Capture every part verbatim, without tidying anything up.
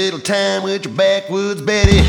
little time with your backwoods Betty.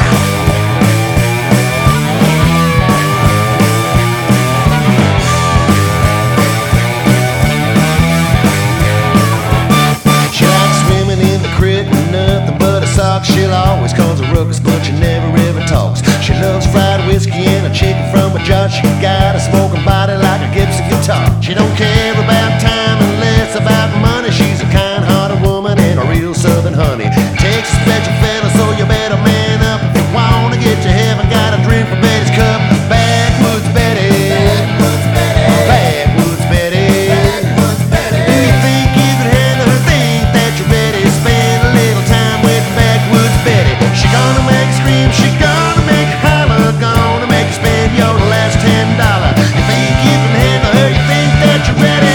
She likes swimming in the creek with nothing but a sock. She'll always cause a ruckus, but she never ever talks. She loves fried whiskey and a chicken from a jar. She got a smoking body like a Gibson guitar. She don't care about time and less about money. She's a kind-hearted woman and a real southern honey. Takes a special fella, so you better man up. If you wanna get to heaven, gotta drink from Betty's cup. Backwoods Betty, Backwoods Betty, Backwoods Betty, Backwoods Betty. Do you think you can handle her? Think that you're ready to spend a little time with Backwoods Betty? She gonna make you scream, she gonna make you holler, gonna make you spend your last ten dollars. You think you can handle her? You think that you're ready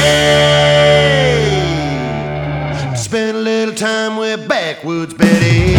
to spend a little time with Backwoods Betty?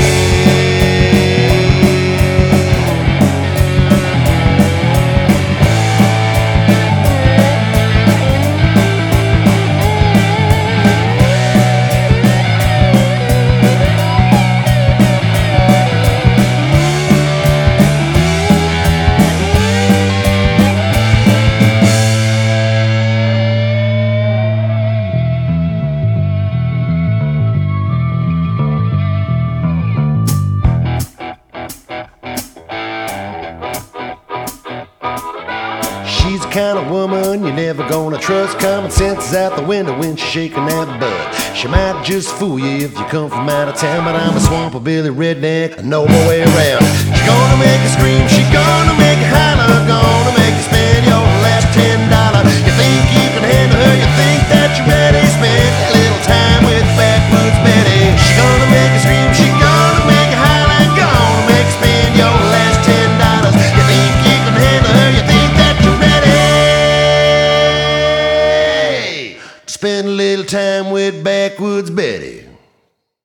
She's the kind of woman you're never gonna trust. Common sense is out the window when she's shaking that butt. She might just fool you if you come from out of town, but I'm a swamp Billy redneck, no more way around. She's gonna make you scream, she's gonna make you holler, gonna make you spend your last ten dollars. You think you can handle her? You think that you're ready to spend a little time with Backwoods Betty? She's gonna make you scream, she's gonna make you holler, gonna make you spend your last ten dollars. You think you can handle her? You think that you're ready? Spend a little time with Backwoods Betty.